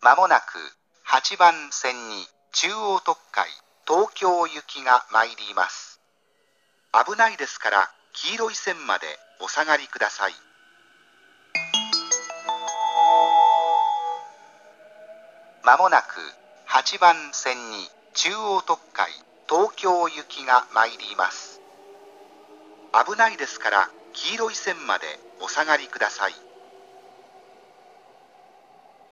まもなく8番線に中央特快東京行きが参ります。危ないですから黄色い線までお下がりください。まもなく8番線に中央特快東京行きが参ります。危ないですから黄色い線までお下がりください。